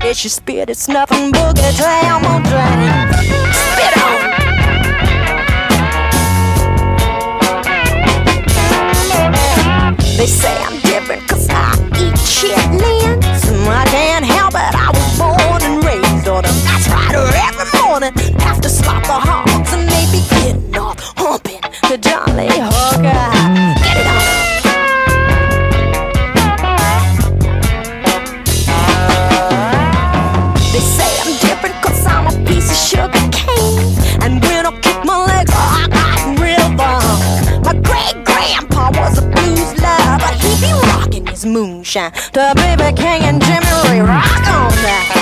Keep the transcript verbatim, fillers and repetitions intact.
she spit, it's nothing boogie down my drain. Spit on. They say I'm different cause I eat chitlins. I can't help it, I was born and raised on them. That's right, every morning after slop the hogs and they be getting off, humping the Jolly Hooker. Get it on. They say I'm different cause I'm a piece of sugar cane. And when I kick my legs, oh, I got rhythm. My great-grandpa was a blues lover. He be rocking his moonshine. The baby king and Jimmy Ray rock on that.